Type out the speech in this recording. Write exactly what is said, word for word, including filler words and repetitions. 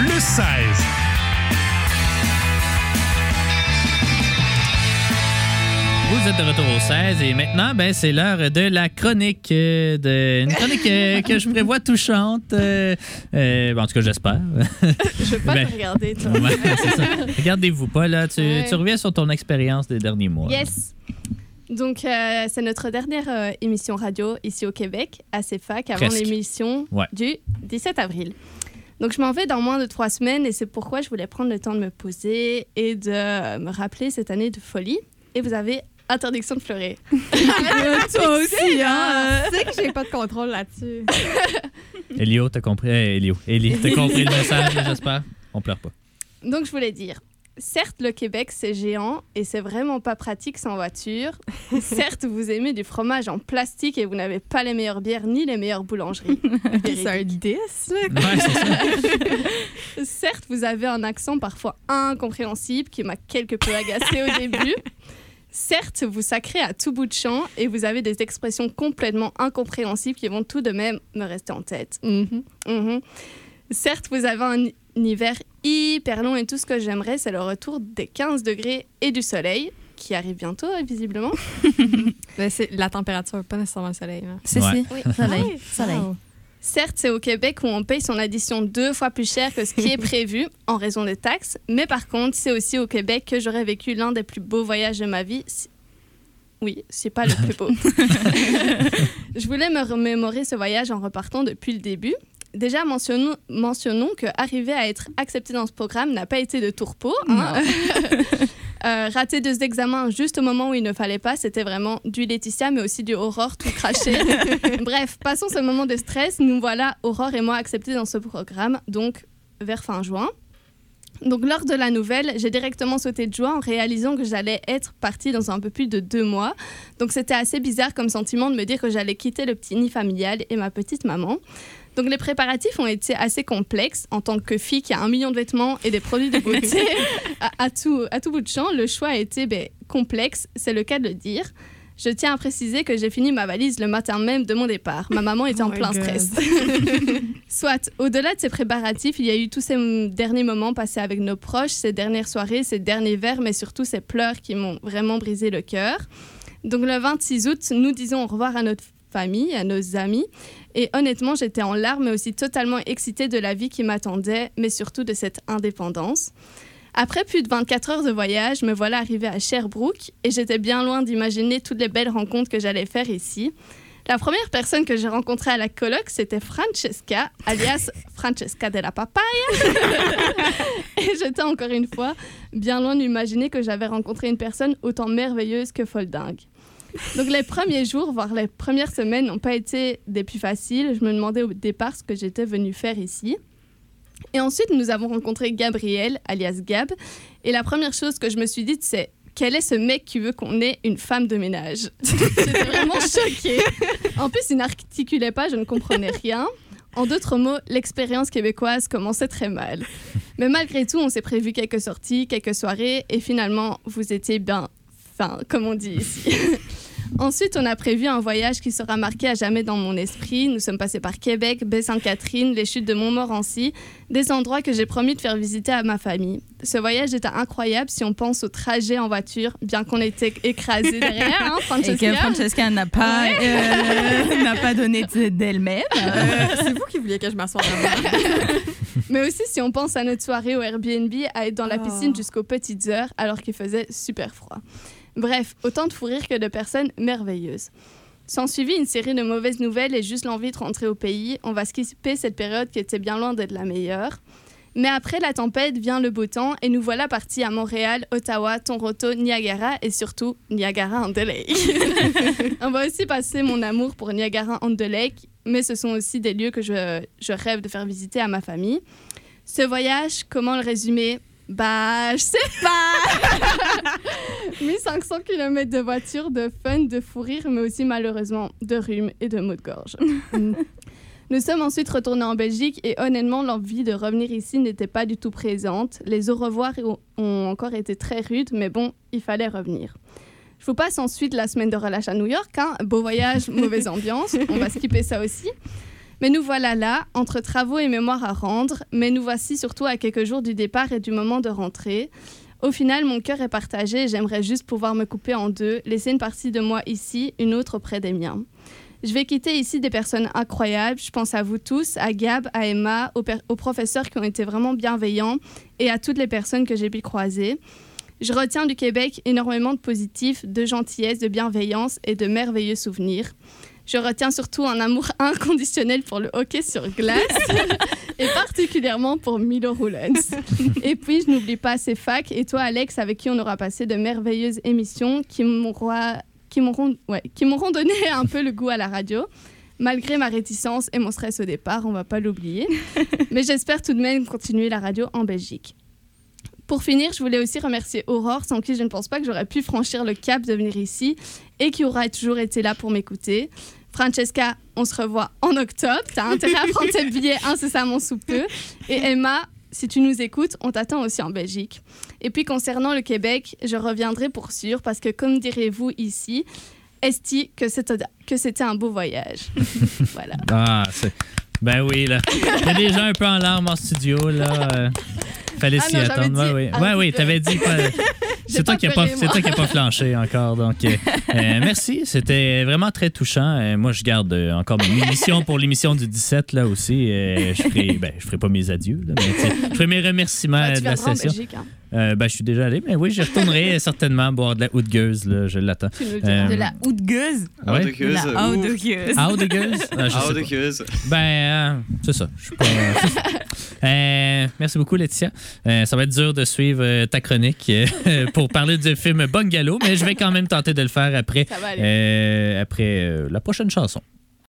plus seize. Vous êtes de retour au seize et maintenant, ben, c'est l'heure de la chronique. euh, de, une chronique euh, que je prévois touchante. Euh, euh, bon, en tout cas, j'espère. Je veux pas Ben, te regarder, toi. Ouais, c'est ça. Regardez-vous pas, là. Tu, Ouais. tu reviens sur ton expérience des derniers mois. Yes! Donc, euh, c'est notre dernière euh, émission radio ici au Québec, à C F A C, avant Presque. l'émission Ouais. du dix-sept avril. Donc, je m'en vais dans moins de trois semaines et c'est pourquoi je voulais prendre le temps de me poser et de euh, me rappeler cette année de folie. Et vous avez interdiction de pleurer. Toi aussi, hein? Tu sais que j'ai pas de contrôle là-dessus. Elio, t'as compris? Eh, Elio, Eli, t'as compris le message, j'espère? On pleure pas. Donc, je voulais dire, certes, le Québec, c'est géant et c'est vraiment pas pratique sans voiture. Certes, vous aimez du fromage en plastique et vous n'avez pas les meilleures bières ni les meilleures boulangeries. C'est un dix, là. Ouais, c'est ça. Certes, vous avez un accent parfois incompréhensible qui m'a quelque peu agacée au début. Certes, vous sacrez à tout bout de champ et vous avez des expressions complètement incompréhensibles qui vont tout de même me rester en tête. Mm-hmm. Mhm. Certes, vous avez un, un hiver hyper long et tout ce que j'aimerais, c'est le retour des quinze degrés et du soleil, qui arrive bientôt, visiblement. Ben, c'est la température, pas nécessairement le soleil. Hein. Si, Ouais. si. Oui. Soleil. Ah, Soleil. Wow. Certes, c'est au Québec où on paye son addition deux fois plus cher que ce qui est prévu en raison des taxes, mais par contre, c'est aussi au Québec que j'aurais vécu l'un des plus beaux voyages de ma vie. Si- Oui, c'est pas le plus beau. Je voulais me remémorer ce voyage en repartant depuis le début. Déjà, mentionnons, mentionnons que arriver à être accepté dans ce programme n'a pas été de tourpeau. Hein? Euh, rater deux examens juste au moment où il ne fallait pas, c'était vraiment du Laetitia, mais aussi du Aurore tout craché. Bref, passons ce moment de stress. Nous voilà, Aurore et moi, acceptés dans ce programme, donc vers fin juin. Donc, lors de la nouvelle, j'ai directement sauté de joie en réalisant que j'allais être partie dans un peu plus de deux mois. Donc, c'était assez bizarre comme sentiment de me dire que j'allais quitter le petit nid familial et ma petite maman. Donc, les préparatifs ont été assez complexes. En tant que fille qui a un million de vêtements et des produits de beauté à, à, tout, à tout bout de champ, le choix a été ben, complexe, c'est le cas de le dire. Je tiens à préciser que j'ai fini ma valise le matin même de mon départ. Ma maman était Oh en my plein God. stress. Soit, au-delà de ces préparatifs, il y a eu tous ces derniers moments passés avec nos proches, ces dernières soirées, ces derniers verres, mais surtout ces pleurs qui m'ont vraiment brisé le cœur. Donc le vingt-six août, nous disons au revoir à notre famille, à nos amis. Et honnêtement, j'étais en larmes, mais aussi totalement excitée de la vie qui m'attendait, mais surtout de cette indépendance. Après plus de vingt-quatre heures de voyage, me voilà arrivée à Sherbrooke et j'étais bien loin d'imaginer toutes les belles rencontres que j'allais faire ici. La première personne que j'ai rencontrée à la coloc, c'était Francesca, alias Francesca de la Papaye. Et j'étais encore une fois bien loin d'imaginer que j'avais rencontré une personne autant merveilleuse que folle dingue. Donc les premiers jours, voire les premières semaines n'ont pas été des plus faciles. Je me demandais au départ ce que j'étais venue faire ici. Et ensuite, nous avons rencontré Gabriel, alias Gab. Et la première chose que je me suis dite, c'est quel est ce mec qui veut qu'on ait une femme de ménage? J'étais vraiment choquée. En plus, il n'articulait pas, je ne comprenais rien. En d'autres mots, l'expérience québécoise commençait très mal. Mais malgré tout, on s'est prévu quelques sorties, quelques soirées. Et finalement, vous étiez bien fin, comme on dit ici. Ensuite, on a prévu un voyage qui sera marqué à jamais dans mon esprit. Nous sommes passés par Québec, Baie-Sainte-Catherine, les chutes de Montmorency, des endroits que j'ai promis de faire visiter à ma famille. Ce voyage était incroyable si on pense au trajet en voiture, bien qu'on était écrasés derrière, hein, Et que Francesca. Francesca n'a pas, euh, n'a pas donné de- d'elle-même. Euh, c'est vous qui vouliez que je m'assoie là-bas. Mais aussi si on pense à notre soirée au Airbnb, à être dans la Oh. piscine jusqu'aux petites heures, alors qu'il faisait super froid. Bref, autant de fou rire que de personnes merveilleuses. S'en suivit une série de mauvaises nouvelles et juste l'envie de rentrer au pays. On va skipper cette période qui était bien loin d'être la meilleure. Mais après la tempête vient le beau temps et nous voilà partis à Montréal, Ottawa, Toronto, Niagara et surtout Niagara-on-the-Lake. On va aussi passer mon amour pour Niagara-on-the-Lake, mais ce sont aussi des lieux que je, je rêve de faire visiter à ma famille. Ce voyage, comment le résumer ? Bah, je sais pas. mille cinq cents kilomètres de voiture, de fun, de fou rire, mais aussi malheureusement de rhume et de maux de gorge. Nous sommes ensuite retournés en Belgique et honnêtement, l'envie de revenir ici n'était pas du tout présente. Les au revoir ont encore été très rudes, mais bon, il fallait revenir. Je vous passe ensuite la semaine de relâche à New York. Hein. Beau voyage, mauvaise ambiance. On va skipper ça aussi. Mais nous voilà là, entre travaux et mémoires à rendre, mais nous voici surtout à quelques jours du départ et du moment de rentrée. Au final, mon cœur est partagé et j'aimerais juste pouvoir me couper en deux, laisser une partie de moi ici, une autre auprès des miens. Je vais quitter ici des personnes incroyables. Je pense à vous tous, à Gab, à Emma, aux, per- aux professeurs qui ont été vraiment bienveillants et à toutes les personnes que j'ai pu croiser. Je retiens du Québec énormément de positifs, de gentillesse, de bienveillance et de merveilleux souvenirs. Je retiens surtout un amour inconditionnel pour le hockey sur glace et particulièrement pour Milo Roulens. Et puis, je n'oublie pas ces facs et toi, Alex, avec qui on aura passé de merveilleuses émissions qui m'auront, qui m'auront, ouais, qui m'auront donné un peu le goût à la radio. Malgré ma réticence et mon stress au départ, on ne va pas l'oublier. Mais j'espère tout de même continuer la radio en Belgique. Pour finir, je voulais aussi remercier Aurore, sans qui je ne pense pas que j'aurais pu franchir le cap de venir ici et qui aura toujours été là pour m'écouter. Francesca, on se revoit en octobre. Tu as intérêt à prendre tes billets incessamment sous peu. Et Emma, si tu nous écoutes, on t'attend aussi en Belgique. Et puis, concernant le Québec, je reviendrai pour sûr parce que, comme direz-vous ici, esti que c'était, que c'était un beau voyage. Voilà. Ah, c'est... Ben oui, là. Il y a des gens un peu en larmes en studio, là. Euh... Fallait Ah s'y non, attendre. j'avais Ouais, dit oui, ouais, oui, peu. t'avais dit. Pas... C'est, toi pas qui a pas, pleuré, c'est moi. toi qui n'as pas flanché encore. Donc, euh, euh, merci. C'était vraiment très touchant. Euh, moi, je garde euh, encore mes émissions pour l'émission du dix-sept, là aussi. Euh, je ferai, ben, je ferai pas mes adieux, là, mais tu sais, je ferai mes remerciements Ouais, tu de la viendras en session. Belgique. Hein. Euh, ben, je suis déjà allé, mais oui, je retournerai certainement boire de la Houdgeuse, là, je l'attends. Tu nous le diras. Euh, De la Houdgeuse. Ouais. De la Houdgeuse. Houdgeuse? Ah, je sais pas. Houdgeuse. Ben, euh, c'est ça. Je suis pas. c'est ça. Euh, merci beaucoup, Laetitia. Euh, ça va être dur de suivre euh, ta chronique euh, pour parler du film Bungalow, mais je vais quand même tenter de le faire après, Ça va aller. euh, après euh, la prochaine chanson.